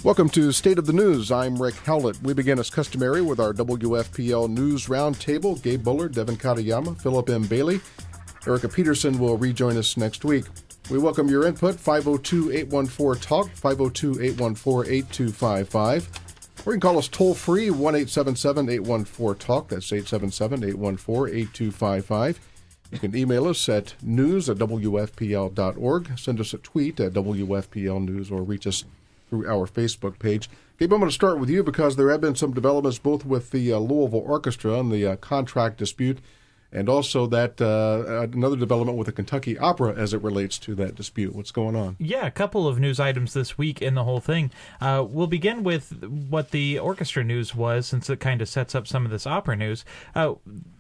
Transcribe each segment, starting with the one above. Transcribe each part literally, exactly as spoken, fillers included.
Welcome to State of the News. I'm Rick Howlett. We begin as customary with our W F P L News Roundtable. Gabe Buller, Devin Katayama, Philip M. Bailey. Erica Peterson will rejoin us next week. We welcome your input, five oh two, eight one four, TALK, five oh two, eight one four, eight two five five. Or you can call us toll-free, one eight seven seven, eight one four, TALK. That's eight seven seven, eight one four, eight two five five. You can email us at news at W F P L dot org. Send us a tweet at W F P L News or reach us through our Facebook page. Gabe, I'm going to start with you because there have been some developments both with the uh, Louisville Orchestra and the uh, contract dispute, and also that uh, another development with the Kentucky Opera as it relates to that dispute. What's going on? Yeah, a couple of news items this week in the whole thing. Uh, we'll begin with what the orchestra news was, since it kind of sets up some of this opera news. Uh,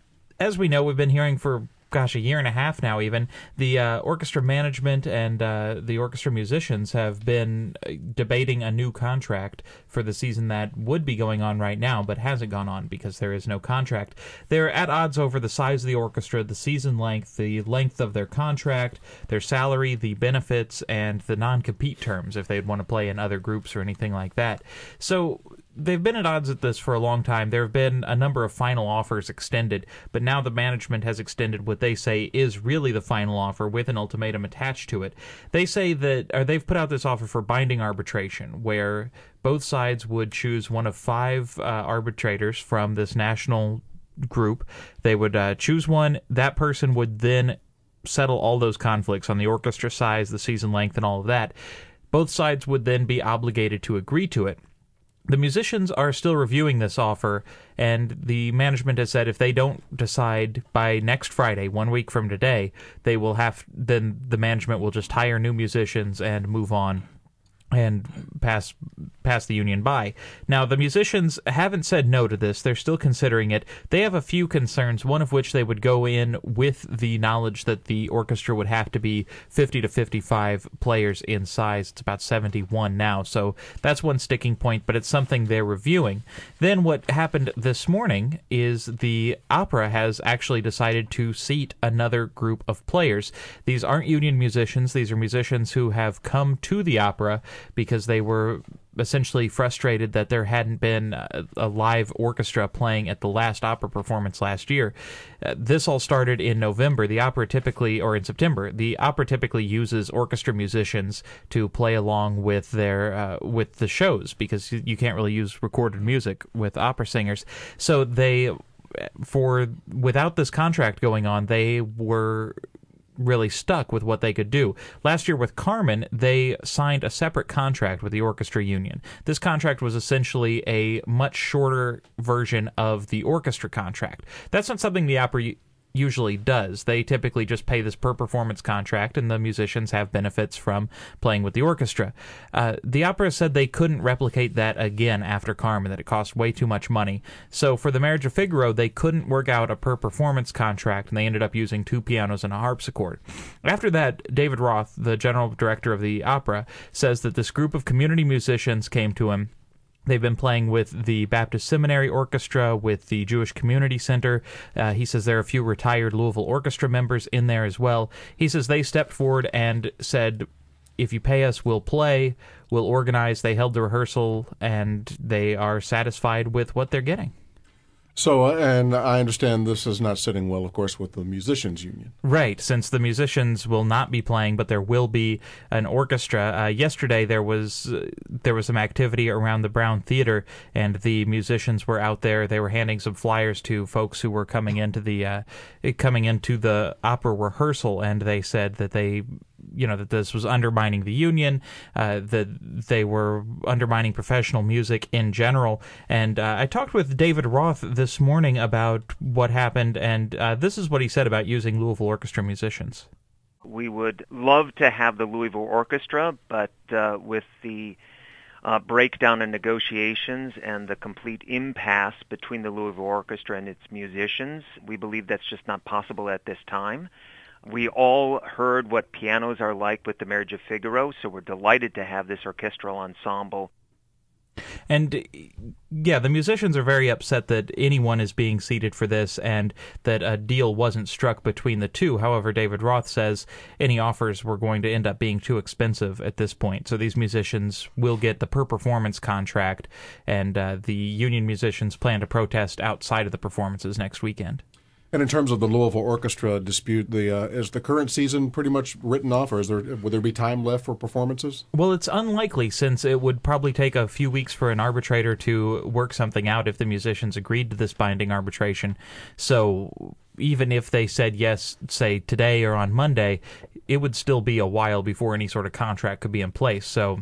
as we know, we've been hearing for gosh, a year and a half now even, the uh, orchestra management and uh, the orchestra musicians have been debating a new contract for the season that would be going on right now, but hasn't gone on because there is no contract. They're at odds over the size of the orchestra, the season length, the length of their contract, their salary, the benefits, and the non-compete terms, if they'd want to play in other groups or anything like that. So they've been at odds at this for a long time. There have been a number of final offers extended, but now the management has extended what they say is really the final offer with an ultimatum attached to it. They say that, or they've put out this offer for binding arbitration, where both sides would choose one of five uh, arbitrators from this national group. They would uh, choose one. That person would then settle all those conflicts on the orchestra size, the season length, and all of that. Both sides would then be obligated to agree to it. The musicians are still reviewing this offer, and the management has said if they don't decide by next Friday, one week from today, they will have, then the management will just hire new musicians and move on and pass pass the union by. Now, the musicians haven't said no to this. They're still considering it. They have a few concerns, one of which they would go in with the knowledge that the orchestra would have to be fifty to fifty-five players in size. It's about seventy-one now, so that's one sticking point, but it's something they're reviewing. Then what happened this morning is the opera has actually decided to seat another group of players. These aren't union musicians. These are musicians who have come to the opera because they were essentially frustrated that there hadn't been a, a live orchestra playing at the last opera performance last year. Uh, this all started in November. The opera typically, or in September, the opera typically uses orchestra musicians to play along with their uh, with the shows because you, you can't really use recorded music with opera singers. So they, for without this contract going on, they were really stuck with what they could do. Last year with Carmen, they signed a separate contract with the orchestra union. This contract was essentially a much shorter version of the orchestra contract. That's not something the opera usually does. They typically just pay this per performance contract, and the musicians have benefits from playing with the orchestra. Uh, the opera said they couldn't replicate that again after Carmen, that it cost way too much money. So for the Marriage of Figaro, they couldn't work out a per performance contract, and they ended up using two pianos and a harpsichord. After that, David Roth, the general director of the opera, says that this group of community musicians came to him. They've been playing with the Baptist Seminary Orchestra, with the Jewish Community Center. Uh, he says there are a few retired Louisville Orchestra members in there as well. He says they stepped forward and said, if you pay us, we'll play, we'll organize. They held the rehearsal, and they are satisfied with what they're getting. So, uh, and I understand this is not sitting well, of course, with the musicians union. Right, since the musicians will not be playing, but there will be an orchestra. Uh, yesterday there was uh, there was some activity around the Brown Theater, and the musicians were out there. They were handing some flyers to folks who were coming into the uh, coming into the opera rehearsal, and they said that they. You know, that this was undermining the union, uh, that they were undermining professional music in general. And uh, I talked with David Roth this morning about what happened, and uh, this is what he said about using Louisville Orchestra musicians. We would love to have the Louisville Orchestra, but uh, with the uh, breakdown in negotiations and the complete impasse between the Louisville Orchestra and its musicians, we believe that's just not possible at this time. We all heard what pianos are like with the Marriage of Figaro, so we're delighted to have this orchestral ensemble. And yeah, the musicians are very upset that anyone is being seated for this and that a deal wasn't struck between the two. However, David Roth says any offers were going to end up being too expensive at this point. So these musicians will get the per-performance contract, and uh, the union musicians plan to protest outside of the performances next weekend. And in terms of the Louisville Orchestra dispute, the uh, is the current season pretty much written off, or is there would there be time left for performances? Well, it's unlikely, since it would probably take a few weeks for an arbitrator to work something out if the musicians agreed to this binding arbitration. So even if they said yes, say today or on Monday, it would still be a while before any sort of contract could be in place. So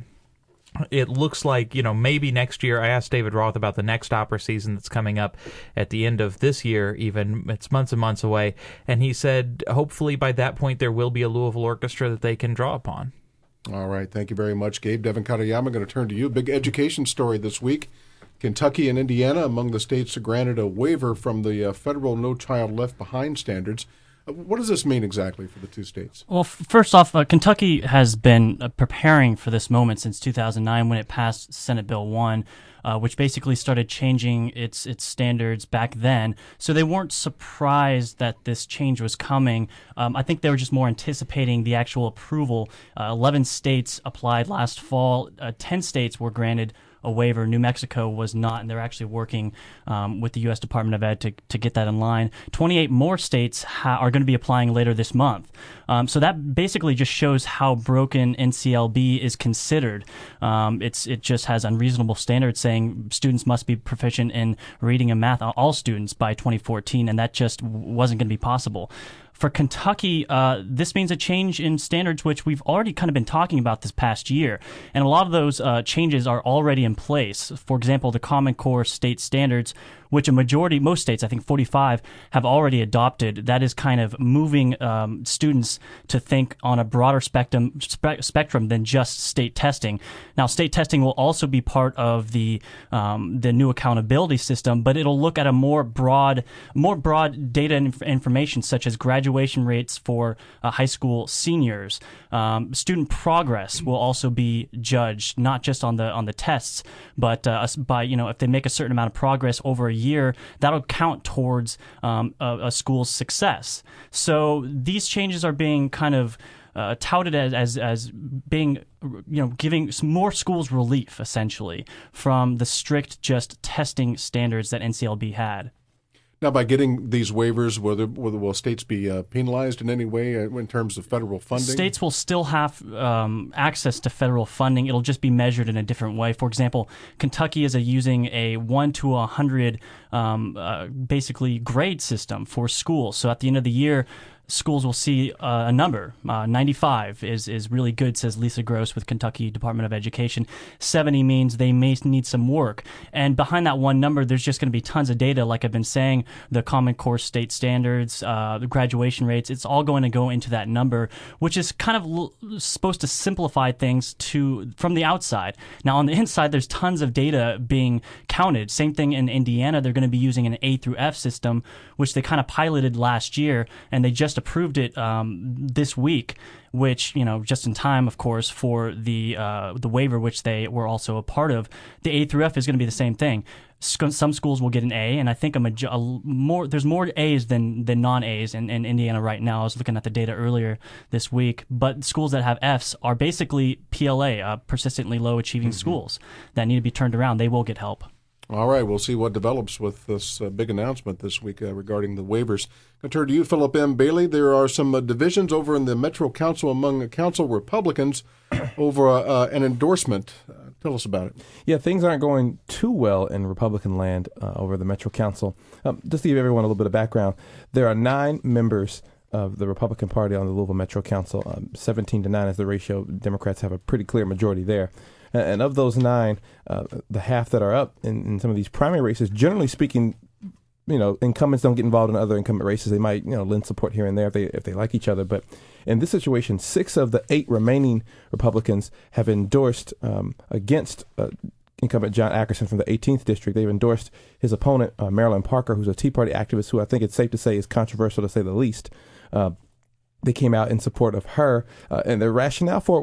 it looks like, you know, maybe next year. I asked David Roth about the next opera season that's coming up at the end of this year, even. It's months and months away. And he said hopefully by that point there will be a Louisville orchestra that they can draw upon. All right. Thank you very much, Gabe. Devin Katayama, going to turn to you. Big education story this week. Kentucky and Indiana among the states granted a waiver from the uh, federal No Child Left Behind standards. What does this mean exactly for the two states? Well, f- first off, uh, Kentucky has been uh, preparing for this moment since two thousand nine when it passed Senate Bill one, uh, which basically started changing its its standards back then. So they weren't surprised that this change was coming. Um, I think they were just more anticipating the actual approval. Uh, eleven states applied last fall. Uh, ten states were granted a waiver. New Mexico was not, and they're actually working um, with the U S Department of Ed to, to get that in line. twenty-eight more states ha- are going to be applying later this month. Um, so that basically just shows how broken N C L B is considered. Um, it's It just has unreasonable standards saying students must be proficient in reading and math, all students, by twenty fourteen, and that just wasn't going to be possible. For Kentucky, uh, this means a change in standards, which we've already kind of been talking about this past year. And a lot of those uh, changes are already in place. For example, the Common Core state standards, which a majority, most states, I think forty-five, have already adopted. That is kind of moving um, students to think on a broader spectrum, spe- spectrum than just state testing. Now, state testing will also be part of the um, the new accountability system, but it'll look at a more broad, more broad data and inf- information, such as graduation rates for uh, high school seniors. Um, student progress will also be judged, not just on the on the tests, but uh, by, you know, if they make a certain amount of progress over a year, that'll count towards um, a, a school's success. So these changes are being kind of uh, touted as, as as being, you know, giving more schools relief, essentially, from the strict just testing standards that N C L B had. Now, by getting these waivers, will, there, will, will states be uh, penalized in any way in terms of federal funding? States will still have um, access to federal funding. It'll just be measured in a different way. For example, Kentucky is a, using a one to one hundred um, uh, basically grade system for schools. So at the end of the year, schools will see uh, a number. Uh, ninety-five is, is really good, says Lisa Gross with Kentucky Department of Education. seventy means they may need some work. And behind that one number, there's just going to be tons of data. Like I've been saying, the Common Core state standards, uh, the graduation rates, it's all going to go into that number, which is kind of l- supposed to simplify things to from the outside. Now, on the inside, there's tons of data being counted. Same thing in Indiana. They're going to be using an A through F system, which they kind of piloted last year, and they just approved it um, this week, which, you know, just in time, of course, for the uh, the waiver, which they were also a part of. The A through F is going to be the same thing. Some schools will get an A, and I think a, major, a more there's more A's than than non-A's in, in Indiana right now. I was looking at the data earlier this week, but schools that have F's are basically P L A, uh, persistently low achieving mm-hmm. schools that need to be turned around. They will get help. All right, we'll see what develops with this uh, big announcement this week uh, regarding the waivers. I'll turn to you, Philip M. Bailey. There are some uh, divisions over in the Metro Council among council Republicans over uh, an endorsement. Uh, tell us about it. Yeah, things aren't going too well in Republican land uh, over the Metro Council. Um, just to give everyone a little bit of background, there are nine members of the Republican Party on the Louisville Metro Council. Um, seventeen to nine is the ratio. Democrats have a pretty clear majority there. And of those nine, uh, the half that are up in, in some of these primary races, generally speaking, you know, incumbents don't get involved in other incumbent races. They might, you know, lend support here and there if they if they like each other. But in this situation, six of the eight remaining Republicans have endorsed um, against uh, incumbent John Ackerson from the eighteenth district. They've endorsed his opponent, uh, Marilyn Parker, who's a Tea Party activist who I think it's safe to say is controversial, to say the least. Uh, they came out in support of her, uh, and their rationale for it was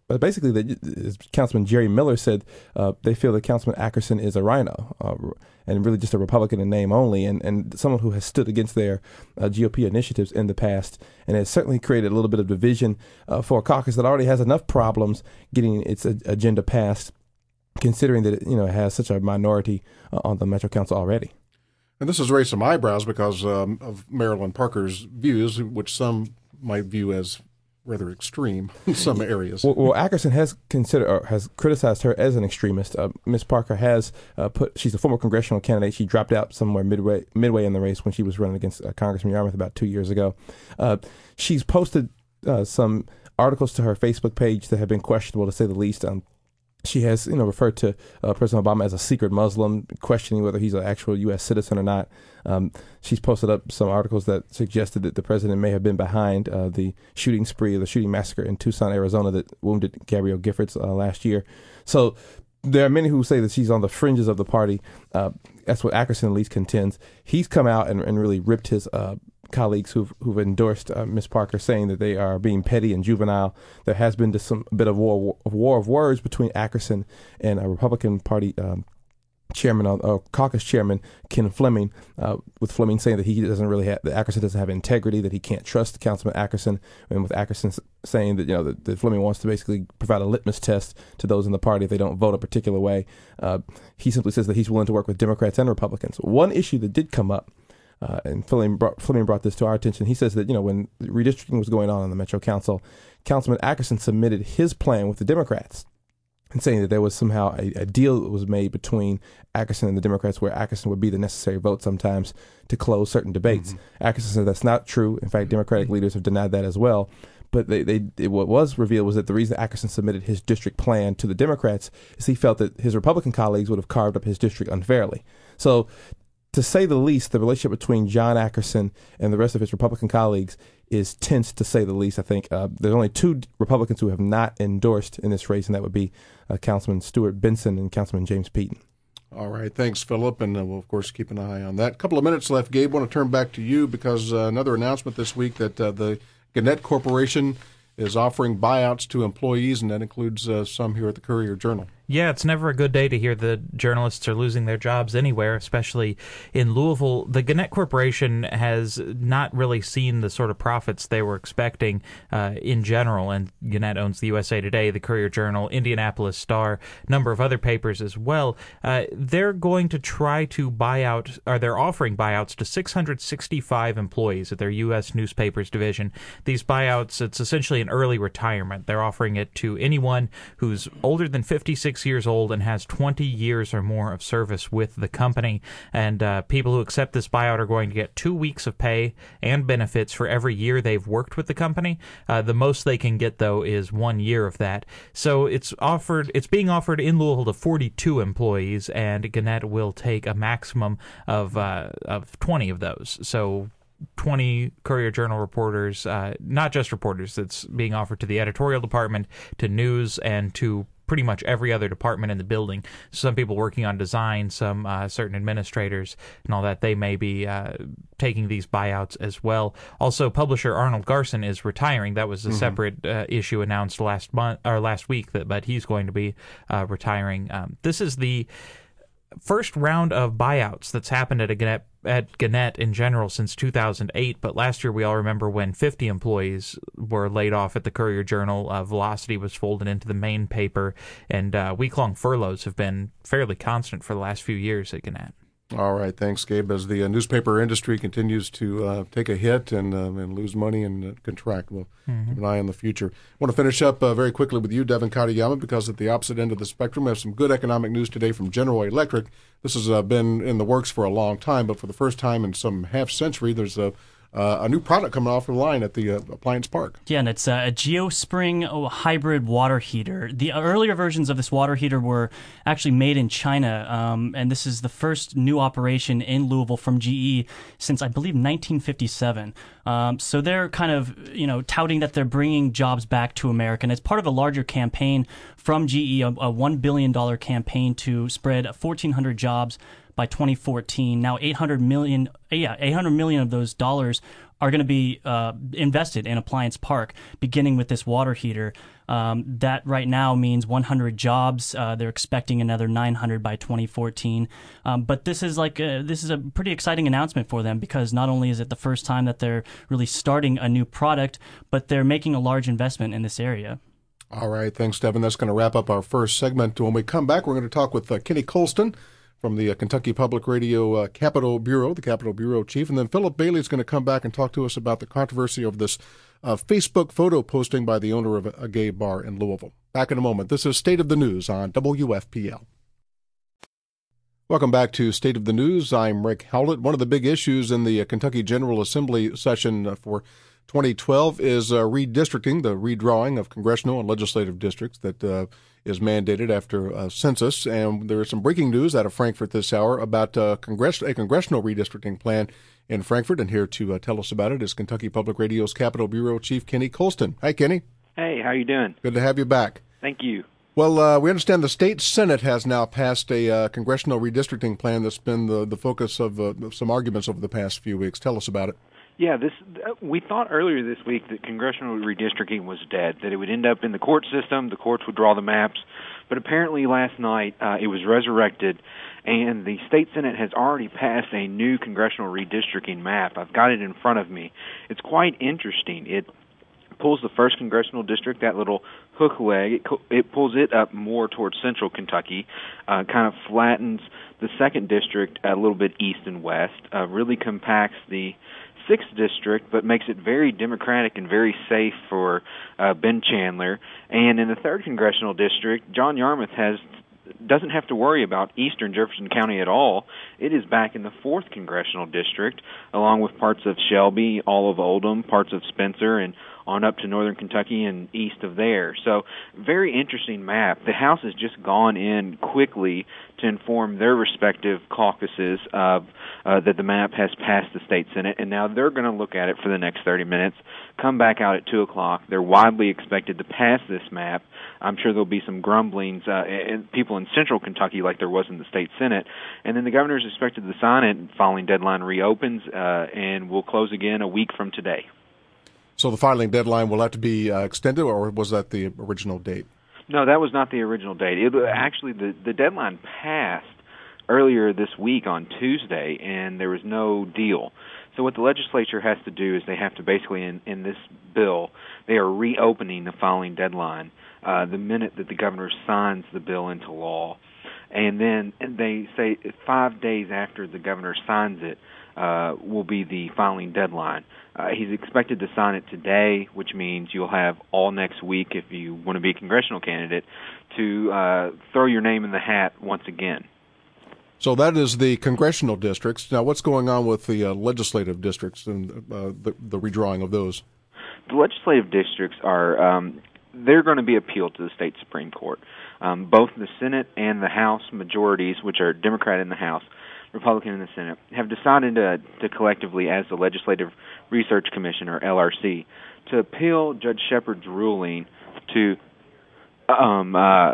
but basically, the, Councilman Jerry Miller said uh, they feel that Councilman Ackerson is a rhino uh, and really just a Republican in name only, and, and someone who has stood against their uh, G O P initiatives in the past, and has certainly created a little bit of division uh, for a caucus that already has enough problems getting its uh, agenda passed, considering that it, you know, it has such a minority uh, on the Metro Council already. And this has raised some eyebrows because um, of Marilyn Parker's views, which some might view as rather extreme in some areas. Well, well Ackerson has considered or has criticized her as an extremist. Uh, Miz Parker has uh, put. She's a former congressional candidate. She dropped out somewhere midway midway in the race when she was running against uh, Congressman Yarmouth about two years ago. Uh, she's posted uh, some articles to her Facebook page that have been questionable, to say the least. Um, She has, you know, referred to uh, President Obama as a secret Muslim, questioning whether he's an actual U S citizen or not. Um, she's posted up some articles that suggested that the president may have been behind uh, the shooting spree, the shooting massacre in Tucson, Arizona, that wounded Gabrielle Giffords uh, last year. So there are many who say that she's on the fringes of the party. Uh, that's what Ackerson at least contends. He's come out and, and really ripped his uh, colleagues who've, who've endorsed uh, Miz Parker, saying that they are being petty and juvenile. There has been just some a bit of war, war of words between Ackerson and a Republican Party um, chairman, or caucus chairman, Ken Fleming, uh, with Fleming saying that he doesn't really have, that Ackerson doesn't have integrity, that he can't trust Councilman Ackerson, and with Ackerson saying that, you know, that, that Fleming wants to basically provide a litmus test to those in the party if they don't vote a particular way. Uh, he simply says that he's willing to work with Democrats and Republicans. One issue that did come up, Uh, and Fleming brought, Fleming brought this to our attention. He says that, you know, when redistricting was going on in the Metro Council, Councilman Ackerson submitted his plan with the Democrats, and saying that there was somehow a, a deal that was made between Ackerson and the Democrats where Ackerson would be the necessary vote sometimes to close certain debates. Mm-hmm. Ackerson said that's not true. In fact, Democratic leaders have denied that as well. But they, they it, what was revealed was that the reason Ackerson submitted his district plan to the Democrats is he felt that his Republican colleagues would have carved up his district unfairly. So, to say the least, the relationship between John Ackerson and the rest of his Republican colleagues is tense, to say the least. I think uh, there's only two Republicans who have not endorsed in this race, and that would be uh, Councilman Stuart Benson and Councilman James Peden. All right. Thanks, Philip. And uh, we'll, of course, keep an eye on that. A couple of minutes left. Gabe, I want to turn back to you because uh, another announcement this week that uh, the Gannett Corporation is offering buyouts to employees, and that includes uh, some here at the Courier-Journal. Yeah, it's never a good day to hear the journalists are losing their jobs anywhere, especially in Louisville. The Gannett Corporation has not really seen the sort of profits they were expecting uh, in general, and Gannett owns the U S A Today, the Courier-Journal, Indianapolis Star, a number of other papers as well. Uh, they're going to try to buy out, or they're offering buyouts to six hundred sixty-five employees at their U S newspapers division. These buyouts, it's essentially an early retirement. They're offering it to anyone who's older than fifty-six years old and has twenty years or more of service with the company. And uh, people who accept this buyout are going to get two weeks of pay and benefits for every year they've worked with the company. Uh, the most they can get, though, is one year of that. So it's offered. It's being offered in Louisville to forty-two employees, and Gannett will take a maximum of uh, of twenty of those. So twenty Courier-Journal reporters, uh, not just reporters. It's being offered to the editorial department, to news, and to pretty much every other department in the building. Some people working on design, some uh, certain administrators and all that, they may be uh, taking these buyouts as well. Also, publisher Arnold Garson is retiring. That was a mm-hmm. separate uh, issue announced last month or last week, that, but he's going to be uh, retiring. Um, this is the first round of buyouts that's happened at a Gannett, at Gannett in general since two thousand eight, but last year we all remember when fifty employees were laid off at the Courier-Journal. Uh, Velocity was folded into the main paper, and uh, week-long furloughs have been fairly constant for the last few years at Gannett. All right, thanks, Gabe. As the uh, newspaper industry continues to uh, take a hit and uh, and lose money and uh, contract, we'll mm-hmm. keep an eye on the future. I want to finish up uh, very quickly with you, Devin Katayama, because at the opposite end of the spectrum, we have some good economic news today from General Electric. This has uh, been in the works for a long time, but for the first time in some half century, there's a Uh, a new product coming off the line at the uh, Appliance Park. Yeah, and it's a, a GeoSpring hybrid water heater. The earlier versions of this water heater were actually made in China, um, and this is the first new operation in Louisville from G E since, I believe, nineteen fifty-seven. Um, so they're kind of, you know, touting that they're bringing jobs back to America, and it's part of a larger campaign from G E, a, a one billion dollars campaign to spread fourteen hundred jobs by twenty fourteen. Now eight hundred million, yeah, eight hundred million of those dollars are going to be uh, invested in Appliance Park, beginning with this water heater. Um, that right now means one hundred jobs. Uh, they're expecting another nine hundred by twenty fourteen. Um, but this is like a, this is a pretty exciting announcement for them, because not only is it the first time that they're really starting a new product, but they're making a large investment in this area. All right. Thanks, Devin. That's going to wrap up our first segment. When we come back, we're going to talk with uh, Kenny Colston from the uh, Kentucky Public Radio uh, Capitol Bureau, the Capitol Bureau Chief. And then Philip Bailey is going to come back and talk to us about the controversy of this uh, Facebook photo posting by the owner of a, a gay bar in Louisville. Back in a moment. This is State of the News on W F P L. Welcome back to State of the News. I'm Rick Howlett. One of the big issues in the uh, Kentucky General Assembly session uh, for twenty twelve is uh, redistricting, the redrawing of congressional and legislative districts that uh, is mandated after a census. And there is some breaking news out of Frankfort this hour about uh, congress- a congressional redistricting plan in Frankfort. And here to uh, tell us about it is Kentucky Public Radio's Capitol Bureau Chief Kenny Colston. Hi, Kenny. Hey, how you doing? Good to have you back. Thank you. Well, uh, we understand the state Senate has now passed a uh, congressional redistricting plan that's been the, the focus of uh, some arguments over the past few weeks. Tell us about it. Yeah, this uh, we thought earlier this week that congressional redistricting was dead, that it would end up in the court system, the courts would draw the maps, but apparently last night uh, it was resurrected, and the state Senate has already passed a new congressional redistricting map. I've got it in front of me. It's quite interesting. It pulls the first congressional district, that little hook leg, it, it pulls it up more towards central Kentucky, uh, kind of flattens the second district a little bit east and west, uh, really compacts the sixth district, but makes it very democratic and very safe for uh, Ben Chandler. And in the third congressional district, John Yarmouth has doesn't have to worry about eastern Jefferson County at all. It is back in the fourth congressional district, along with parts of Shelby, all of Oldham, parts of Spencer, and on up to northern Kentucky and east of there. So very interesting map. The House has just gone in quickly to inform their respective caucuses of uh, that the map has passed the state Senate, and now they're going to look at it for the next thirty minutes, come back out at two o'clock. They're widely expected to pass this map. I'm sure there'll be some grumblings, uh, and people in central Kentucky like there was in the state Senate. And then the governor is expected to sign it, and filing deadline reopens, uh, and will close again a week from today. So the filing deadline will have to be uh, extended, or was that the original date? No, that was not the original date. It actually the the deadline passed earlier this week on Tuesday, and there was no deal. So what the legislature has to do is they have to basically, in, in this bill, they are reopening the filing deadline uh, the minute that the governor signs the bill into law. And then and they say five days after the governor signs it uh, will be the filing deadline. Uh, he's expected to sign it today, which means you'll have all next week, if you want to be a congressional candidate, to uh, throw your name in the hat once again. So that is the congressional districts. Now, what's going on with the uh, legislative districts and uh, the, the redrawing of those? The legislative districts are um, they're going to be appealed to the state Supreme Court. Um, both the Senate and the House majorities, which are Democrat in the House, Republican in the Senate, have decided to, to collectively, as the Legislative Research Commission, or L R C, to appeal Judge Shepard's ruling to um, uh,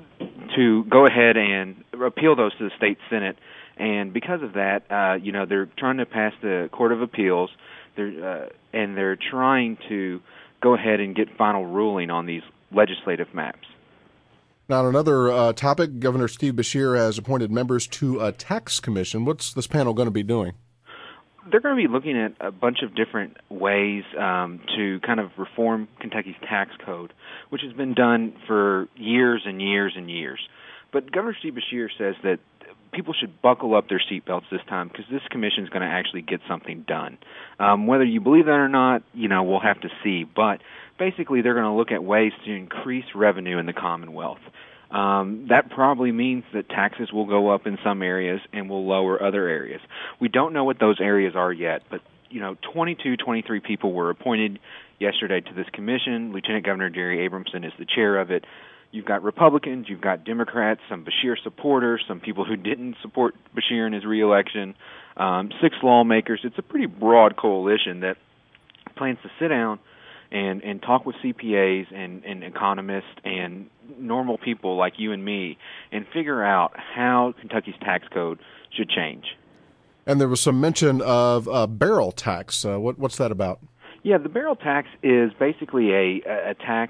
to go ahead and appeal those to the state Senate. And because of that, uh, you know, they're trying to pass the Court of Appeals, they're, uh, and they're trying to go ahead and get final ruling on these legislative maps. Now, on another uh, topic, Governor Steve Beshear has appointed members to a tax commission. What's this panel going to be doing? They're going to be looking at a bunch of different ways um, to kind of reform Kentucky's tax code, which has been done for years and years and years. But Governor Steve Beshear says that people should buckle up their seatbelts this time because this commission is going to actually get something done. Um, whether you believe that or not, you know, we'll have to see. But basically, they're going to look at ways to increase revenue in the Commonwealth. Um, that probably means that taxes will go up in some areas and will lower other areas. We don't know what those areas are yet, but, you know, twenty-two, twenty-three people were appointed yesterday to this commission. Lieutenant Governor Jerry Abramson is the chair of it. You've got Republicans, you've got Democrats, some Beshear supporters, some people who didn't support Beshear in his reelection, um, six lawmakers. It's a pretty broad coalition that plans to sit down and, and talk with C P As and, and economists and normal people like you and me and figure out how Kentucky's tax code should change. And there was some mention of a barrel tax. Uh, what, what's that about? Yeah, the barrel tax is basically a, a tax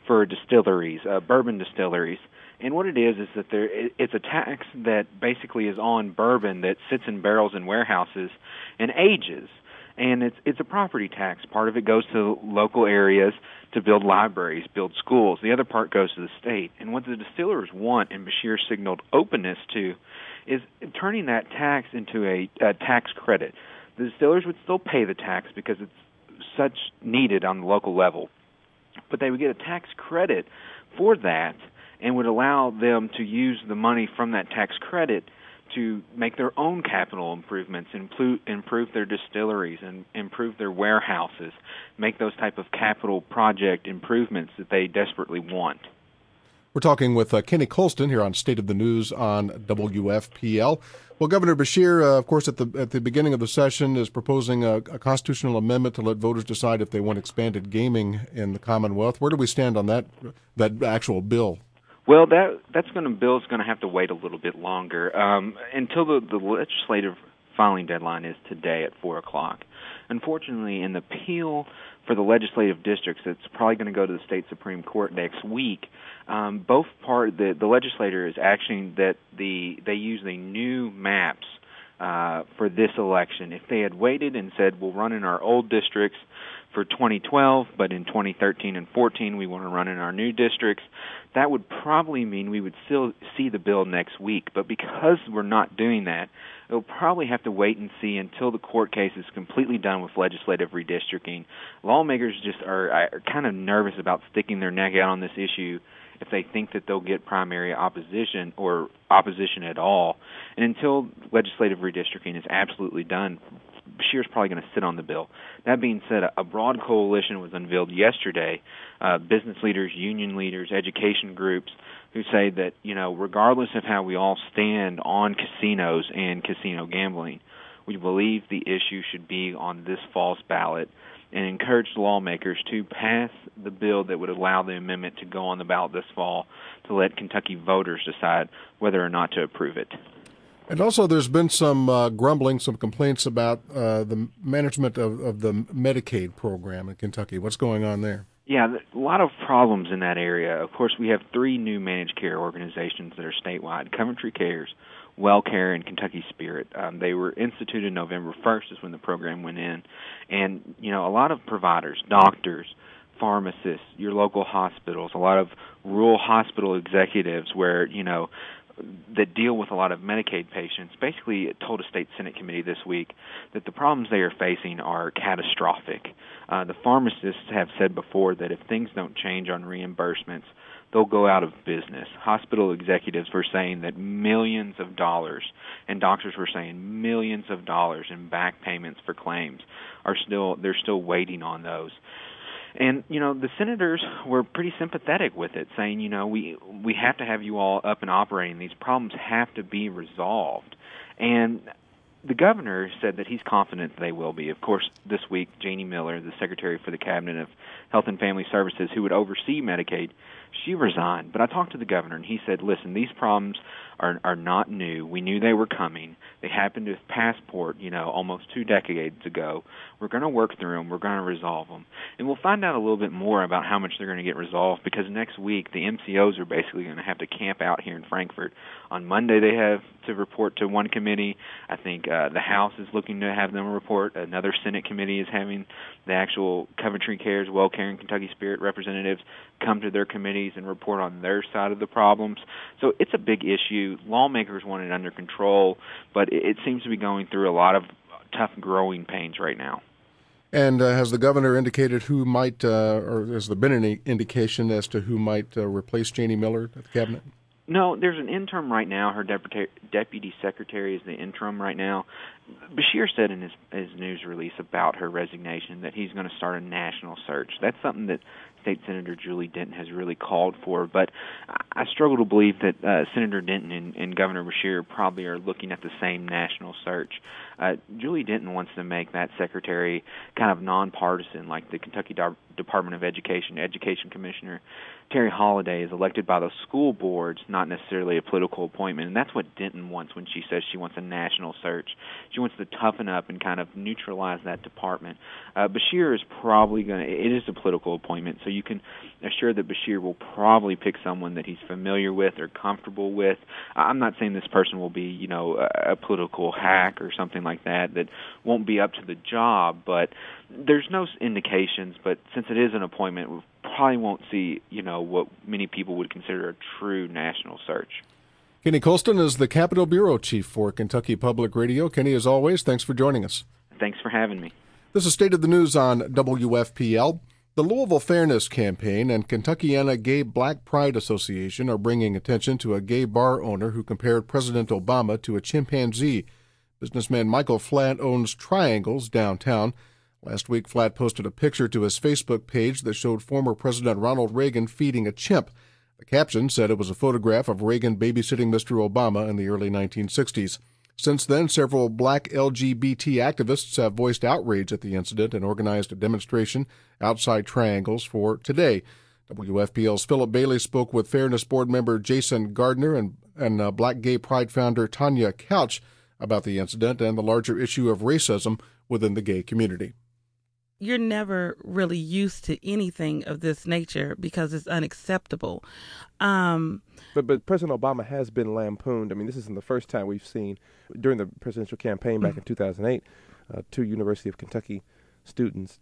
for distilleries, uh, bourbon distilleries. And what it is is that there it's a tax that basically is on bourbon that sits in barrels in warehouses and ages. And it's it's a property tax. Part of it goes to local areas to build libraries, build schools. The other part goes to the state. And what the distillers want, and Beshear signaled openness to, is turning that tax into a, a tax credit. The distillers would still pay the tax because it's such needed on the local level, but they would get a tax credit for that and would allow them to use the money from that tax credit to make their own capital improvements, improve, improve their distilleries, and improve their warehouses, make those type of capital project improvements that they desperately want. We're talking with uh, Kenny Colston here on State of the News on W F P L. Well, Governor Beshear, uh, of course, at the at the beginning of the session is proposing a, a constitutional amendment to let voters decide if they want expanded gaming in the Commonwealth. Where do we stand on that that actual bill? Well, that that's going to bill's going to have to wait a little bit longer um, until the, the legislative filing deadline is today at four o'clock. Unfortunately, an appeal for the legislative districts that's probably going to go to the state Supreme Court next week. Um, both part the the legislator is acting that the they use the new maps uh, for this election. If they had waited and said we'll run in our old districts for twenty twelve, but in twenty thirteen and fourteen we want to run in our new districts, that would probably mean we would still see the bill next week. But because we're not doing that, it'll probably have to wait and see until the court case is completely done with legislative redistricting. Lawmakers just are, are kind of nervous about sticking their neck out on this issue if they think that they'll get primary opposition or opposition at all. And until legislative redistricting is absolutely done, Beshear's probably going to sit on the bill. That being said, a broad coalition was unveiled yesterday, uh, business leaders, union leaders, education groups, who say that, you know, regardless of how we all stand on casinos and casino gambling, we believe the issue should be on this fall's ballot, and encourage lawmakers to pass the bill that would allow the amendment to go on the ballot this fall to let Kentucky voters decide whether or not to approve it. And also there's been some uh, grumbling, some complaints about uh, the management of, of the Medicaid program in Kentucky. What's going on there? Yeah, a lot of problems in that area. Of course, we have three new managed care organizations that are statewide: Coventry Cares, WellCare, and Kentucky Spirit. Um, they were instituted November first is when the program went in. And, you know, a lot of providers, doctors, pharmacists, your local hospitals, a lot of rural hospital executives where, you know, that deal with a lot of Medicaid patients basically told a state Senate committee this week that the problems they are facing are catastrophic. Uh, the pharmacists have said before that if things don't change on reimbursements, they'll go out of business. Hospital executives were saying that millions of dollars, and doctors were saying millions of dollars in back payments for claims are still, they're still waiting on those. And, you know, the senators were pretty sympathetic with it, saying, you know, we we have to have you all up and operating. These problems have to be resolved. And the governor said that he's confident they will be. Of course, this week, Janie Miller, the Secretary for the Cabinet of Health and Family Services, who would oversee Medicaid, she resigned. But I talked to the governor, and he said, listen, these problems are are not new. We knew they were coming. They happened with Passport, you know, almost two decades ago. We're going to work through them. We're going to resolve them. And we'll find out a little bit more about how much they're going to get resolved, because next week the M C Os are basically going to have to camp out here in Frankfort. On Monday they have to report to one committee. I think uh, the House is looking to have them report. Another Senate committee is having the actual Coventry Cares, WellCare, and Kentucky Spirit representatives come to their committees and report on their side of the problems. So it's a big issue. Lawmakers want it under control, but it, it seems to be going through a lot of tough growing pains right now. And uh, has the governor indicated who might, uh, or has there been any indication as to who might uh, replace Janie Miller at the cabinet? No, there's an interim right now. Her deputy, deputy secretary is the interim right now. Beshear said in his, his news release about her resignation that he's going to start a national search. That's something that State Senator Julie Denton has really called for, but I struggle to believe that uh, Senator Denton and, and Governor Beshear probably are looking at the same national search. Uh, Julie Denton wants to make that secretary kind of nonpartisan, like the Kentucky Department of Education, Education Commissioner. Terry Holiday is elected by the school boards, not necessarily a political appointment, and that's what Denton wants when she says she wants a national search. She wants to toughen up and kind of neutralize that department. Uh, Beshear is probably going to, it is a political appointment, so you can assure that Beshear will probably pick someone that he's familiar with or comfortable with. I'm not saying this person will be, you know, a, a political hack or something like that that won't be up to the job, but there's no indications, but since it is an appointment, we probably won't see, you know, what many people would consider a true national search. Kenny Colston is the Capitol Bureau Chief for Kentucky Public Radio. Kenny, as always, thanks for joining us. Thanks for having me. This is State of the News on W F P L. The Louisville Fairness Campaign and Kentuckiana Gay Black Pride Association are bringing attention to a gay bar owner who compared President Obama to a chimpanzee. Businessman Michael Flatt owns Triangles downtown. Last week, Flatt posted a picture to his Facebook page that showed former President Ronald Reagan feeding a chimp. The caption said it was a photograph of Reagan babysitting Mister Obama in the early nineteen sixties. Since then, several black L G B T activists have voiced outrage at the incident and organized a demonstration outside Triangles for today. W F P L's Philip Bailey spoke with Fairness Board member Jason Gardner and, and uh, Black Gay Pride founder Tanya Couch about the incident and the larger issue of racism within the gay community. You're never really used to anything of this nature because it's unacceptable. Um, but but President Obama has been lampooned. I mean, this isn't the first time we've seen, during the presidential campaign back in two thousand eight, uh, two University of Kentucky students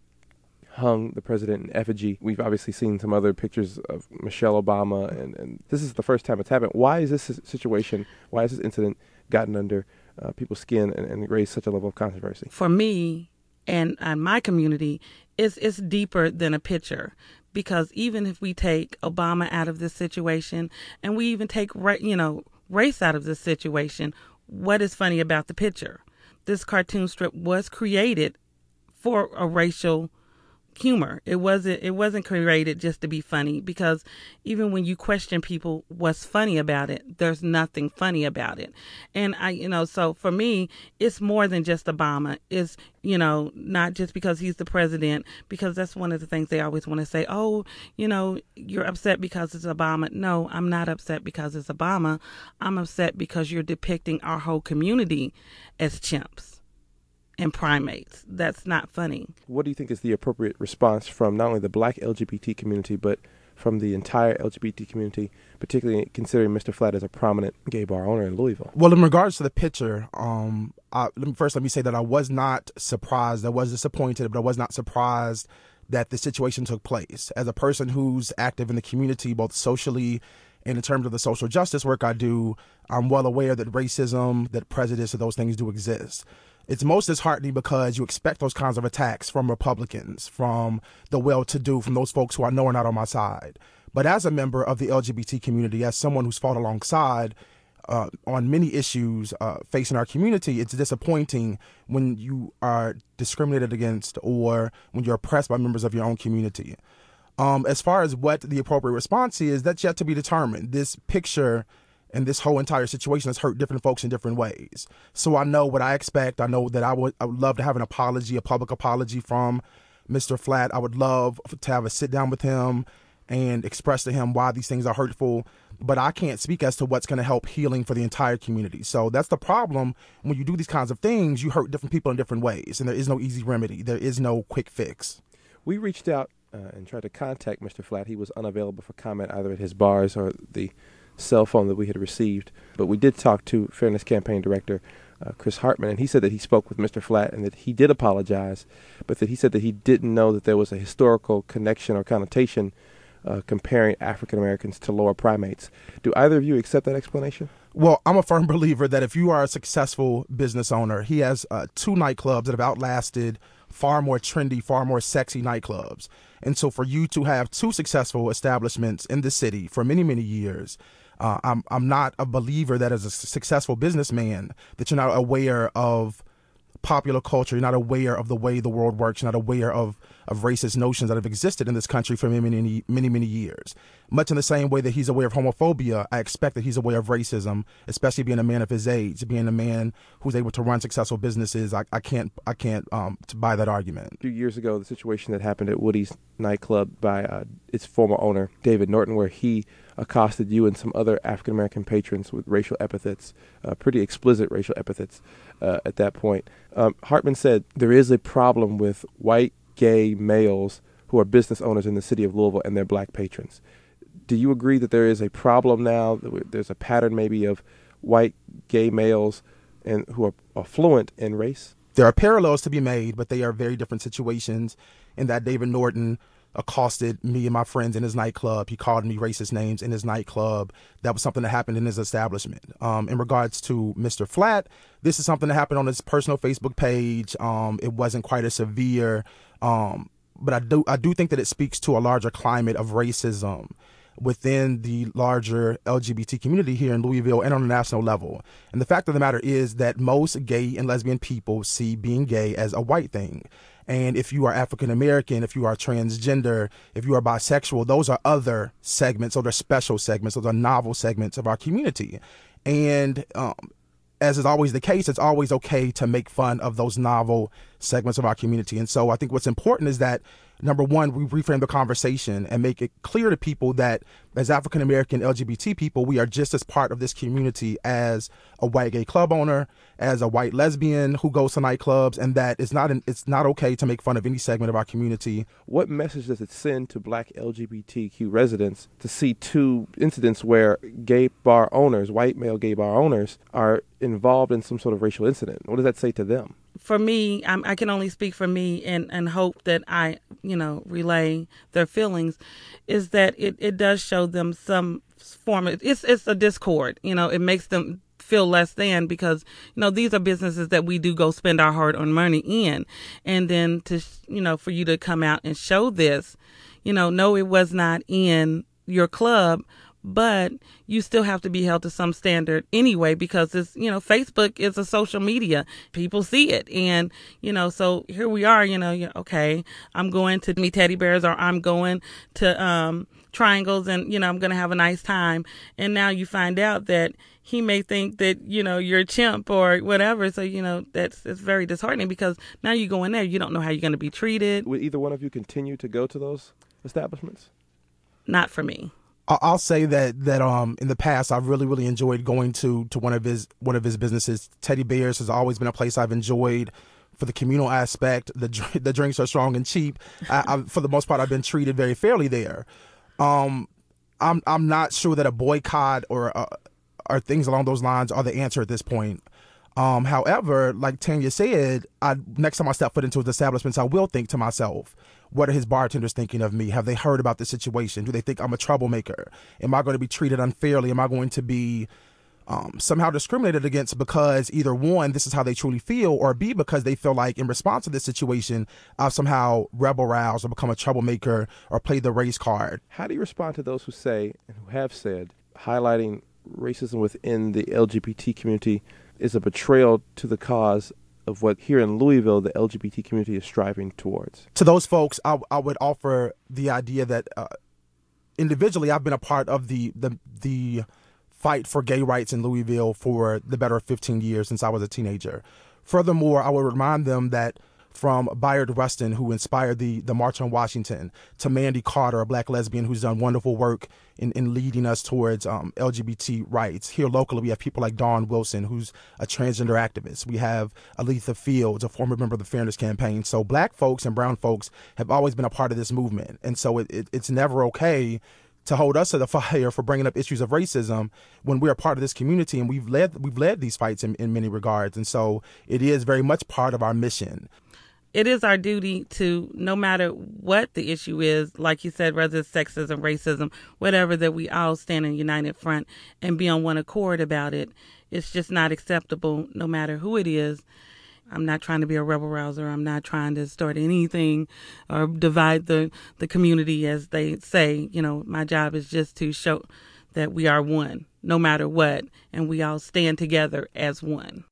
hung the president in effigy. We've obviously seen some other pictures of Michelle Obama, and, and this is the first time it's happened. Why is this situation, why has this incident gotten under uh, people's skin and, and raised such a level of controversy? For me, and and my community, is it's deeper than a picture, because even if we take Obama out of this situation and we even take you know race out of this situation, what is funny about the picture? This cartoon strip was created for a racial humor. It wasn't it wasn't created just to be funny, because even when you question people what's funny about it, there's nothing funny about it. And I you know so for me, it's more than just Obama. It's, you know, not just because he's the president, because that's one of the things they always want to say, oh, you know, you're upset because it's Obama. No, I'm not upset because it's Obama. I'm upset because you're depicting our whole community as chimps and primates. That's not funny. What do you think is the appropriate response from not only the black L G B T community, but from the entire L G B T community, particularly considering Mister Flatt as a prominent gay bar owner in Louisville? Well, in regards to the picture, um, I, let me, first let me say that I was not surprised. I was disappointed, but I was not surprised that the situation took place. As a person who's active in the community, both socially and in terms of the social justice work I do, I'm well aware that racism, that prejudice, those things do exist. It's most disheartening because you expect those kinds of attacks from Republicans, from the well-to-do, from those folks who I know are not on my side. But as a member of the L G B T community, as someone who's fought alongside uh, on many issues uh, facing our community, it's disappointing when you are discriminated against or when you're oppressed by members of your own community. Um, as far as what the appropriate response is, that's yet to be determined. This picture and this whole entire situation has hurt different folks in different ways. So I know what I expect. I know that I would, I would love to have an apology, a public apology from Mister Flatt. I would love to have a sit down with him and express to him why these things are hurtful. But I can't speak as to what's going to help healing for the entire community. So that's the problem. When you do these kinds of things, you hurt different people in different ways. And there is no easy remedy. There is no quick fix. We reached out uh, and tried to contact Mister Flatt. He was unavailable for comment either at his bars or the cell phone that we had received. But we did talk to Fairness Campaign Director uh, Chris Hartman, and he said that he spoke with Mister Flatt and that he did apologize, but that he said that he didn't know that there was a historical connection or connotation uh, comparing African Americans to lower primates. Do either of you accept that explanation? Well, I'm a firm believer that if you are a successful business owner, he has uh, two nightclubs that have outlasted far more trendy, far more sexy nightclubs. And so for you to have two successful establishments in the city for many, many years, Uh, I'm I'm not a believer that as a successful businessman that you're not aware of popular culture. You're not aware of the way the world works. You're not aware of, of racist notions that have existed in this country for many, many, many, many years. Much in the same way that he's aware of homophobia, I expect that he's aware of racism, especially being a man of his age, being a man who's able to run successful businesses. I, I can't, I can't um, to buy that argument. A few years ago, the situation that happened at Woody's nightclub by uh, its former owner, David Norton, where he accosted you and some other African-American patrons with racial epithets, uh, pretty explicit racial epithets uh, at that point. Um, Hartman said there is a problem with white gay males who are business owners in the city of Louisville and their black patrons. Do you agree that there is a problem now? There's a pattern maybe of white gay males and who are, are fluent in race? There are parallels to be made, but they are very different situations in that David Norton accosted me and my friends in his nightclub. He called me racist names in his nightclub. That was something that happened in his establishment. Um, in regards to Mister Flatt, this is something that happened on his personal Facebook page. Um, it wasn't quite as severe, um, but I do I do think that it speaks to a larger climate of racism within the larger L G B T community here in Louisville and on a national level. And the fact of the matter is that most gay and lesbian people see being gay as a white thing. And if you are African American, if you are transgender, if you are bisexual, those are other segments, those are special segments, those are novel segments of our community. And um, as is always the case, it's always okay to make fun of those novel segments of our community. And so I think what's important is that, number one, we reframe the conversation and make it clear to people that as African-American L G B T people, we are just as part of this community as a white gay club owner, as a white lesbian who goes to nightclubs, and that it's not an, it's not okay to make fun of any segment of our community. What message does it send to black L G B T Q residents to see two incidents where gay bar owners, white male gay bar owners, are involved in some sort of racial incident? What does that say to them? For me, I'm, I can only speak for me and, and hope that I, you know, relay their feelings, is that it, it does show them some form of, it's, it's a discord, you know, it makes them feel less than, because, you know, these are businesses that we do go spend our hard-earned money in. And then to, you know, for you to come out and show this, you know, no, it was not in your club, but you still have to be held to some standard anyway, because it's, you know, Facebook is a social media. People see it. And, you know, so here we are, you know, okay, I'm going to meet teddy bears, or I'm going to um, triangles, and, you know, I'm going to have a nice time. And now you find out that he may think that, you know, you're a chimp or whatever. So, you know, that's, it's very disheartening, because now you go in there, you don't know how you're going to be treated. Would either one of you continue to go to those establishments? Not for me. I'll say that that um in the past I've really really enjoyed going to to one of his one of his businesses. Teddy Bears has always been a place I've enjoyed for the communal aspect. The the drinks are strong and cheap. I, I, for the most part, I've been treated very fairly there. Um, I'm I'm not sure that a boycott or uh, or things along those lines are the answer at this point. Um, however, like Tanya said, I, next time I step foot into his establishments, I will think to myself, what are his bartenders thinking of me? Have they heard about the situation? Do they think I'm a troublemaker? Am I going to be treated unfairly? Am I going to be um, somehow discriminated against because either one, this is how they truly feel, or B, because they feel like in response to this situation, I've somehow rebel roused or become a troublemaker or played the race card? How do you respond to those who say, and who have said, highlighting racism within the L G B T community is a betrayal to the cause of what here in Louisville the L G B T community is striving towards? To those folks, I, I would offer the idea that uh, individually I've been a part of the, the the fight for gay rights in Louisville for the better of fifteen years since I was a teenager. Furthermore, I would remind them that from Bayard Rustin, who inspired the, the March on Washington, to Mandy Carter, a black lesbian who's done wonderful work in, in leading us towards um, L G B T rights. Here locally, we have people like Dawn Wilson, who's a transgender activist. We have Aletha Fields, a former member of the Fairness Campaign. So black folks and brown folks have always been a part of this movement. And so it, it, it's never okay to hold us to the fire for bringing up issues of racism when we're a part of this community, and we've led we've led these fights in, in many regards. And so it is very much part of our mission. It is our duty to, no matter what the issue is, like you said, whether it's sexism, racism, whatever, that we all stand in a united front and be on one accord about it. It's just not acceptable, no matter who it is. I'm not trying to be a rebel rouser. I'm not trying to start anything or divide the, the community, as they say. You know, my job is just to show that we are one, no matter what, and we all stand together as one.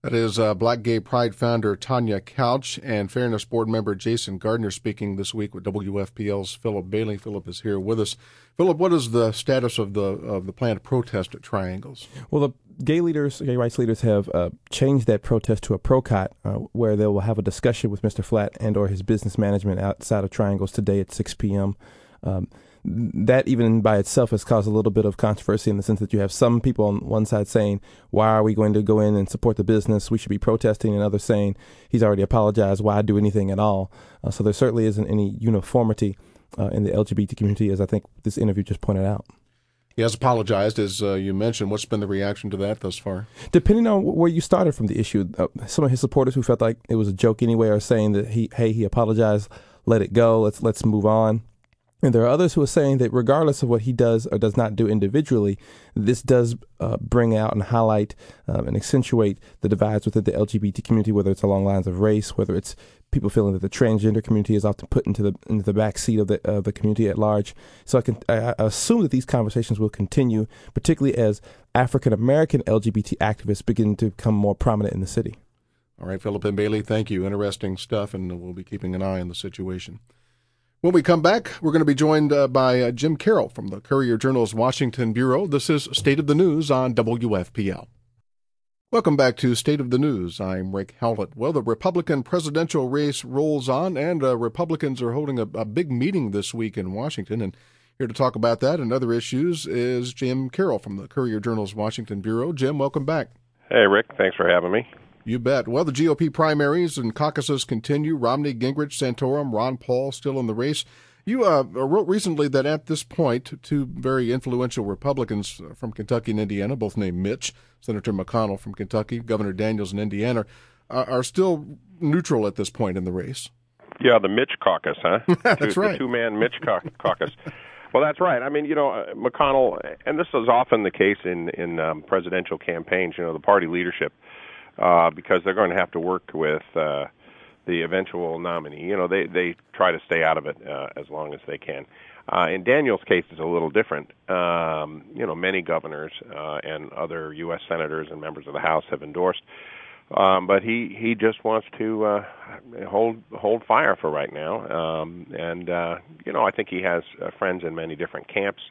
That is uh, Black Gay Pride founder Tanya Couch and Fairness Board member Jason Gardner speaking this week with W F P L's Philip Bailey. Philip is here with us. Philip, what is the status of the of the planned protest at Triangles? Well, the gay leaders, gay rights leaders have uh, changed that protest to a pro-cot, uh, where they will have a discussion with Mister Flatt and or his business management outside of Triangles today at six p.m. Um, that even by itself has caused a little bit of controversy in the sense that you have some people on one side saying, why are we going to go in and support the business? We should be protesting, and others saying he's already apologized. Why do anything at all? Uh, so there certainly isn't any uniformity uh, in the L G B T community, as I think this interview just pointed out. He has apologized, as uh, you mentioned. What's been the reaction to that thus far? Depending on where you started from the issue, uh, some of his supporters who felt like it was a joke anyway are saying that he, hey, he apologized, let it go, let's let's move on. And there are others who are saying that regardless of what he does or does not do individually, this does uh, bring out and highlight um, and accentuate the divides within the L G B T community, whether it's along lines of race, whether it's people feeling that the transgender community is often put into the into the back seat of the uh, the community at large. So I can I, I assume that these conversations will continue, particularly as African American L G B T activists begin to become more prominent in the city. All right, Philip and Bailey, thank you. Interesting stuff, and we'll be keeping an eye on the situation. When we come back, we're going to be joined uh, by uh, Jim Carroll from the Courier-Journal's Washington Bureau. This is State of the News on W F P L. Welcome back to State of the News. I'm Rick Howlett. Well, the Republican presidential race rolls on, and uh, Republicans are holding a, a big meeting this week in Washington. And here to talk about that and other issues is Jim Carroll from the Courier-Journal's Washington Bureau. Jim, welcome back. Hey, Rick. Thanks for having me. You bet. Well, the G O P primaries and caucuses continue. Romney, Gingrich, Santorum, Ron Paul still in the race. You uh, wrote recently that at this point, two very influential Republicans from Kentucky and Indiana, both named Mitch, Senator McConnell from Kentucky, Governor Daniels in Indiana, uh, are still neutral at this point in the race. Yeah, the Mitch caucus, huh? That's two, right. The two-man Mitch cau- caucus. Well, that's right. I mean, you know, uh, McConnell, and this is often the case in, in um, presidential campaigns, you know, the party leadership, Uh, because they're going to have to work with uh, the eventual nominee. You know, they, they try to stay out of it uh, as long as they can. Uh, in Daniel's case, it's a little different. Um, you know, many governors uh, and other U S senators and members of the House have endorsed, um, but he, he just wants to uh, hold hold fire for right now. Um, and uh, you know, I think he has uh, friends in many different camps.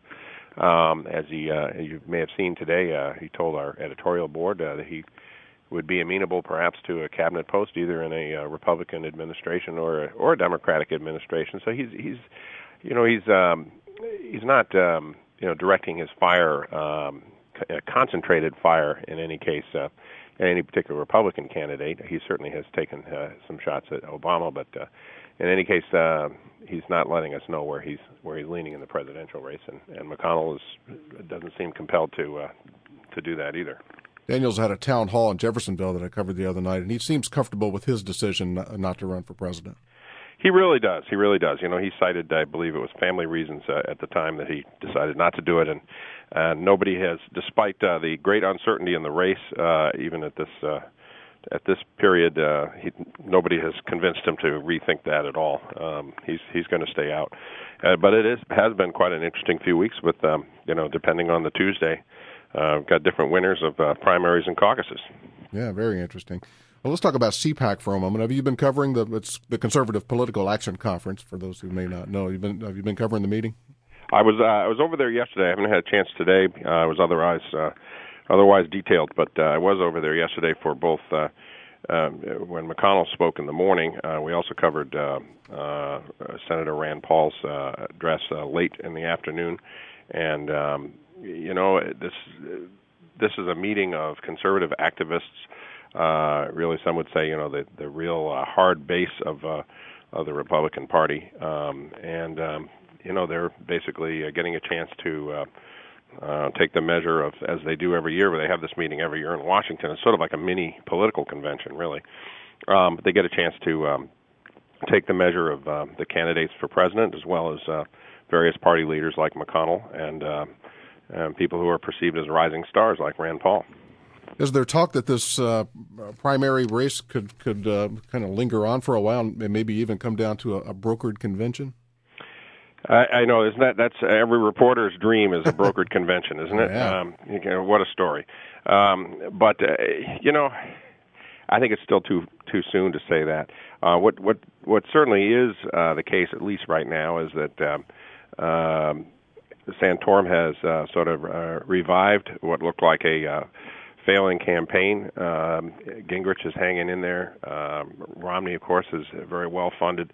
Um, as he, uh, you may have seen today, uh, he told our editorial board uh, that he would be amenable perhaps to a cabinet post either in a uh, Republican administration or a, or a Democratic administration. So he's he's you know he's um, he's not um, you know directing his fire um, c- concentrated fire in any case uh, in any particular Republican candidate. He certainly has taken uh, some shots at Obama, but uh, in any case uh, he's not letting us know where he's where he's leaning in the presidential race, and, and McConnell is doesn't seem compelled to uh, to do that either. Daniels had a town hall in Jeffersonville that I covered the other night, and he seems comfortable with his decision not, not to run for president. He really does. He really does. You know, he cited, I believe it was family reasons uh, at the time that he decided not to do it, and uh, nobody has, despite uh, the great uncertainty in the race, uh, even at this uh, at this period, uh, he, nobody has convinced him to rethink that at all. Um, he's he's going to stay out, uh, but it is has been quite an interesting few weeks with um, you know, depending on the Tuesday. Uh, we've got different winners of uh, primaries and caucuses. Yeah, very interesting. Well, let's talk about C PAC for a moment. Have you been covering the it's the Conservative Political Action Conference? For those who may not know, you've been have you been covering the meeting? I was uh, I was over there yesterday. I haven't had a chance today. Uh, I was otherwise uh, otherwise detailed, but uh, I was over there yesterday for both. Uh, uh, when McConnell spoke in the morning, uh, we also covered uh, uh, Senator Rand Paul's uh, address uh, late in the afternoon, and. Um, You know, this this is a meeting of conservative activists. Uh, really, some would say, you know, the the real uh, hard base of uh, of the Republican Party, um, and um, you know, they're basically uh, getting a chance to uh, uh, take the measure of, as they do every year, where they have this meeting every year in Washington. It's sort of like a mini political convention, really. Um, but they get a chance to um, take the measure of uh, the candidates for president, as well as uh, various party leaders like McConnell and. Uh, Um, people who are perceived as rising stars like Rand Paul. Is there talk that this uh, primary race could could uh, kind of linger on for a while and maybe even come down to a, a brokered convention? I, I know, isn't that that's every reporter's dream is a brokered convention, isn't it? Yeah. Um, you know, what a story. Um, but uh, you know, I think it's still too too soon to say that. Uh, what what what certainly is uh, the case, at least right now, is that um, um, Santorum has uh, sort of uh, revived what looked like a uh, failing campaign. Um, Gingrich is hanging in there. Um, Romney, of course, is very well funded,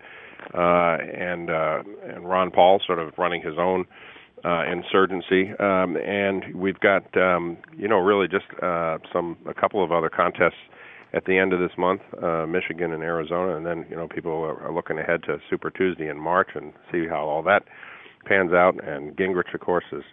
uh, and uh, and Ron Paul sort of running his own uh, insurgency. Um, and we've got um, you know really just uh, some a couple of other contests at the end of this month, uh, Michigan and Arizona, and then you know people are, are looking ahead to Super Tuesday in March and see how all that pans out. And Gingrich, of course, is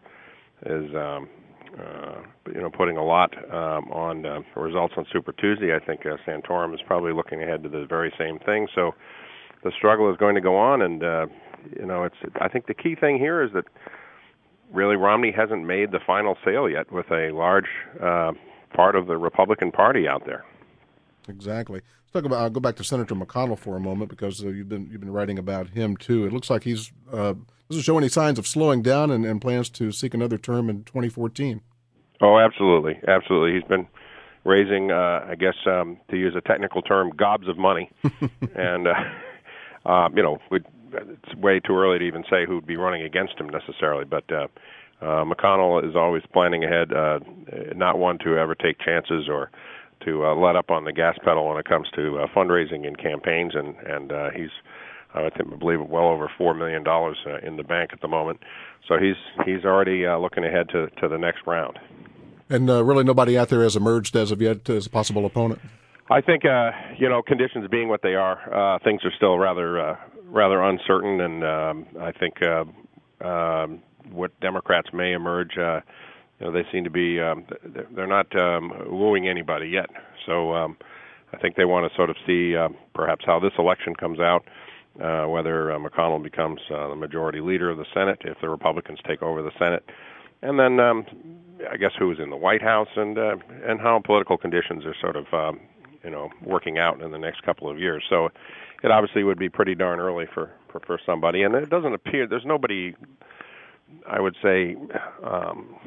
is um, uh, you know putting a lot um, on uh, results on Super Tuesday. I think uh, Santorum is probably looking ahead to the very same thing. So the struggle is going to go on, and uh, you know it's. I think the key thing here is that really Romney hasn't made the final sale yet with a large uh, part of the Republican Party out there. Exactly. Let's talk about. I'll go back to Senator McConnell for a moment because uh, you've been you've been writing about him too. It looks like he's uh, doesn't show any signs of slowing down and, and plans to seek another term in twenty fourteen. Oh, absolutely, absolutely. He's been raising, uh, I guess, um, to use a technical term, gobs of money, and uh, uh, you know, we'd, it's way too early to even say who'd be running against him necessarily. But uh, uh, McConnell is always planning ahead, uh, not one to ever take chances or to uh, let up on the gas pedal when it comes to uh, fundraising and campaigns, and and uh, he's, uh, I think, I believe, well over four million dollars uh, in the bank at the moment. So he's he's already uh, looking ahead to, to the next round. And uh, really, nobody out there has emerged as of yet as a possible opponent. I think uh, you know, conditions being what they are, uh, things are still rather uh, rather uncertain, and um, I think uh, uh, what Democrats may emerge. Uh, You know, they seem to be, um, they're not um, wooing anybody yet. So um, I think they want to sort of see uh, perhaps how this election comes out, uh, whether uh, McConnell becomes uh, the majority leader of the Senate, if the Republicans take over the Senate, and then um, I guess who is in the White House, and uh, and how political conditions are sort of, um, you know, working out in the next couple of years. So it obviously would be pretty darn early for, for, for somebody. And it doesn't appear, there's nobody, I would say, um,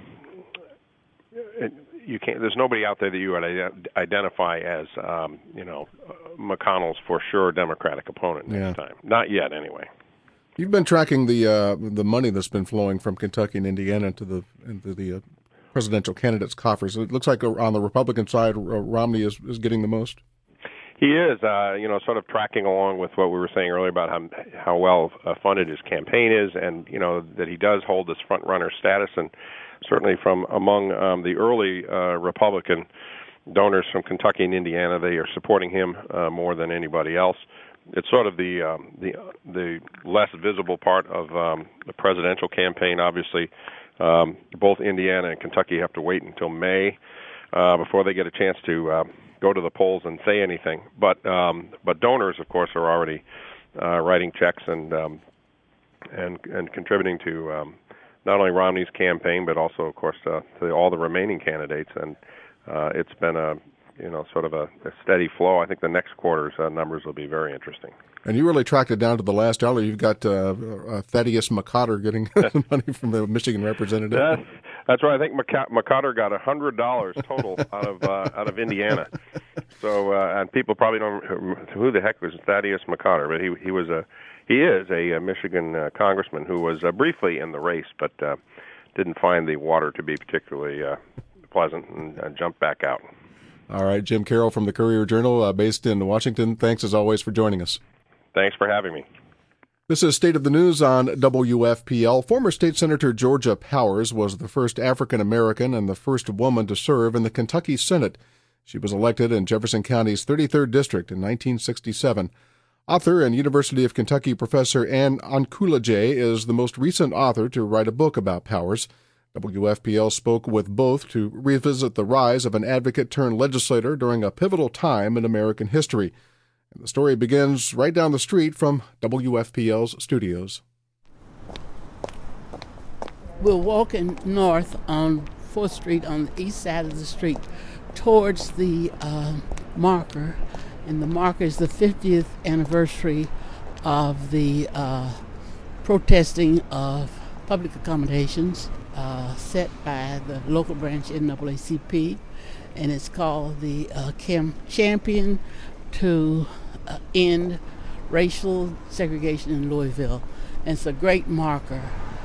you can't. There's nobody out there that you would identify as, um, you know, McConnell's for sure Democratic opponent next yeah. time. Not yet, anyway. You've been tracking the uh, the money that's been flowing from Kentucky and Indiana into the into the uh, presidential candidates' coffers. It looks like on the Republican side, Romney is, is getting the most. He is, uh, you know, sort of tracking along with what we were saying earlier about how how well uh, funded his campaign is, and you know that he does hold this front runner status, and certainly from among um, the early uh, Republican donors from Kentucky and Indiana, they are supporting him uh, more than anybody else. It's sort of the um, the the less visible part of um, the presidential campaign. Obviously, um, both Indiana and Kentucky have to wait until May uh, before they get a chance to uh, go to the polls and say anything. But um, but donors, of course, are already uh, writing checks and um, and and contributing to um, not only Romney's campaign, but also, of course, uh, to all the remaining candidates. And uh, it's been a, you know, sort of a, a steady flow. I think the next quarter's uh, numbers will be very interesting. And you really tracked it down to the last dollar. You've got uh, uh, Thaddeus McCotter getting money from the Michigan representative. That's, that's right. I think McCotter got a hundred dollars total out of uh, out of Indiana. So, uh, and people probably don't who the heck was Thaddeus McCotter, but he he was a he is a, a Michigan uh, congressman who was uh, briefly in the race, but uh, didn't find the water to be particularly uh, pleasant and uh, jumped back out. All right, Jim Carroll from the Courier-Journal, uh, based in Washington. Thanks as always for joining us. Thanks for having me. This is State of the News on W F P L. Former State Senator Georgia Powers was the first African-American and the first woman to serve in the Kentucky Senate. She was elected in Jefferson County's thirty-third District in nineteen sixty-seven. Author and University of Kentucky professor Ann Oncoolajay is the most recent author to write a book about Powers. W F P L spoke with both to revisit the rise of an advocate-turned-legislator during a pivotal time in American history. And the story begins right down the street from W F P L's studios. We're walking north on fourth Street on the east side of the street towards the uh, marker, and the marker is the fiftieth anniversary of the uh, protesting of public accommodations. uh, set by the local branch N double A C P, and it's called the uh, Cam- Champion to uh, End Racial Segregation in Louisville. And it's a great marker.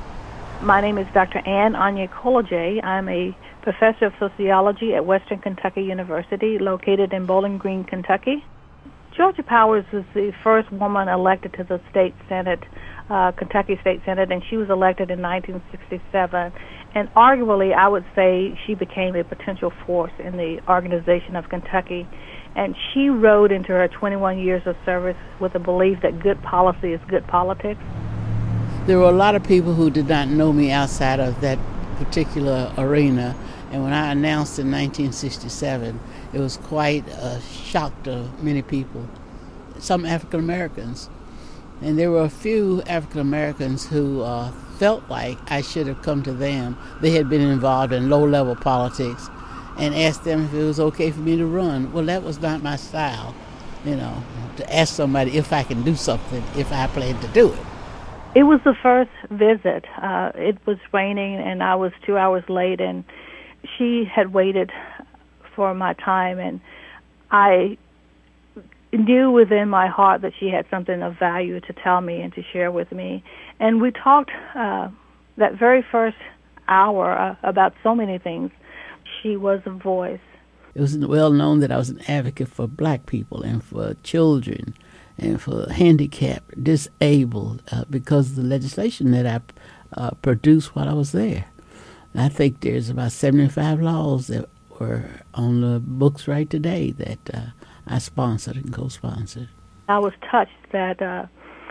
My name is Doctor Ann Anya Kolajay. I'm a professor of sociology at Western Kentucky University, located in Bowling Green, Kentucky. Georgia Powers was the first woman elected to the state senate, uh, Kentucky State Senate, and she was elected in nineteen sixty-seven. And arguably, I would say she became a potential force in the organization of Kentucky. And she rode into her twenty-one years of service with a belief that good policy is good politics. There were a lot of people who did not know me outside of that particular arena. And when I announced in nineteen sixty-seven, it was quite a shock to many people, some African Americans. And there were a few African Americans who uh, felt like I should have come to them. They had been involved in low-level politics, and asked them if it was okay for me to run. Well, that was not my style, you know, to ask somebody if I can do something, if I plan to do it. It was the first visit. Uh, it was raining, and I was two hours late, and she had waited for my time, and I knew within my heart that she had something of value to tell me and to share with me. And we talked uh, that very first hour uh, about so many things. She was a voice. It was well known that I was an advocate for black people and for children and for handicapped, disabled, uh, because of the legislation that I uh, produced while I was there. And I think there's about seventy-five laws that were on the books right today that uh, I sponsored and co-sponsored. I was touched that uh,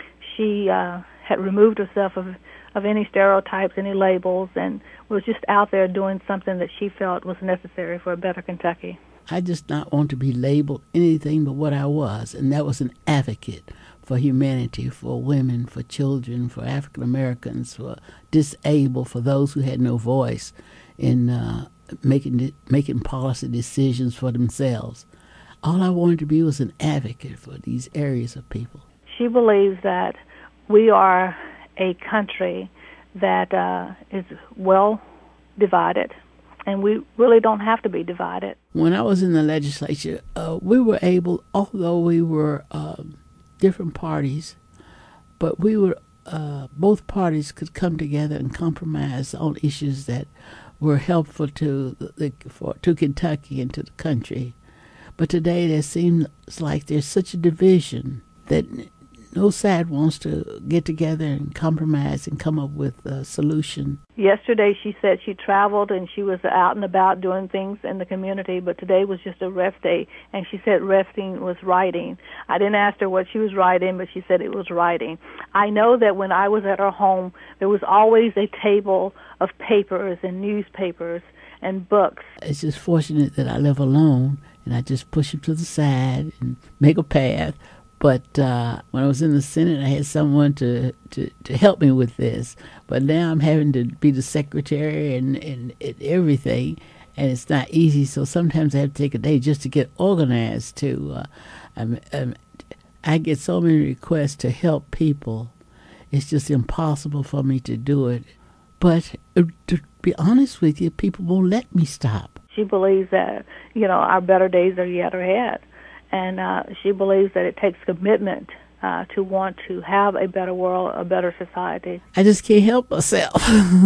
she uh, had removed herself of, of any stereotypes, any labels, and was just out there doing something that she felt was necessary for a better Kentucky. I just not want to be labeled anything but what I was, and that was an advocate for humanity, for women, for children, for African Americans, for disabled, for those who had no voice in uh, making making policy decisions for themselves. All I wanted to be was an advocate for these areas of people. She believes that we are a country that uh, is well divided, and we really don't have to be divided. When I was in the legislature, uh, we were able, although we were uh, different parties, but we were, uh, both parties could come together and compromise on issues that were helpful to the, for, to Kentucky and to the country. But today there seems like there's such a division that no side wants to get together and compromise and come up with a solution. Yesterday she said she traveled and she was out and about doing things in the community, but today was just a rest day, and she said resting was writing. I didn't ask her what she was writing, but she said it was writing. I know that when I was at her home, there was always a table of papers and newspapers and books. It's just fortunate that I live alone, and I just push them to the side and make a path. But uh, when I was in the Senate, I had someone to, to, to help me with this. But now I'm having to be the secretary and, and, and everything, and it's not easy. So sometimes I have to take a day just to get organized. To uh, I'm, I'm, I get so many requests to help people. It's just impossible for me to do it. But uh, to be honest with you, people won't let me stop. She believes that, you know, our better days are yet ahead. And uh, she believes that it takes commitment uh, to want to have a better world, a better society. I just can't help myself.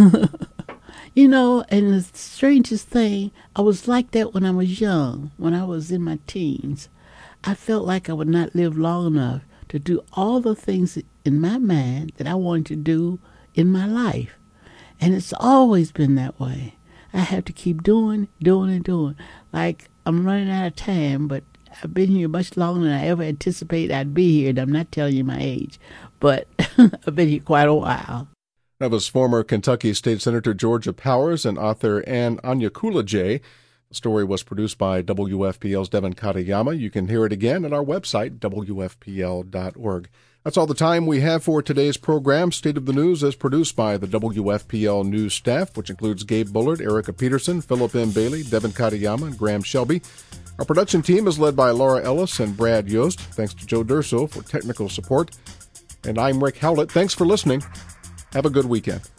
You know, and the strangest thing, I was like that when I was young, when I was in my teens. I felt like I would not live long enough to do all the things in my mind that I wanted to do in my life. And it's always been that way. I have to keep doing, doing, and doing. Like, I'm running out of time, but I've been here much longer than I ever anticipated I'd be here, and I'm not telling you my age, but I've been here quite a while. That was former Kentucky State Senator Georgia Powers and author Ann Anya Kolajay. The story was produced by W F P L's Devin Katayama. You can hear it again at our website, W F P L dot org. That's all the time we have for today's program. State of the News is produced by the W F P L News staff, which includes Gabe Bullard, Erica Peterson, Philip M. Bailey, Devin Katayama, and Graham Shelby. Our production team is led by Laura Ellis and Brad Yost. Thanks to Joe Durso for technical support. And I'm Rick Howlett. Thanks for listening. Have a good weekend.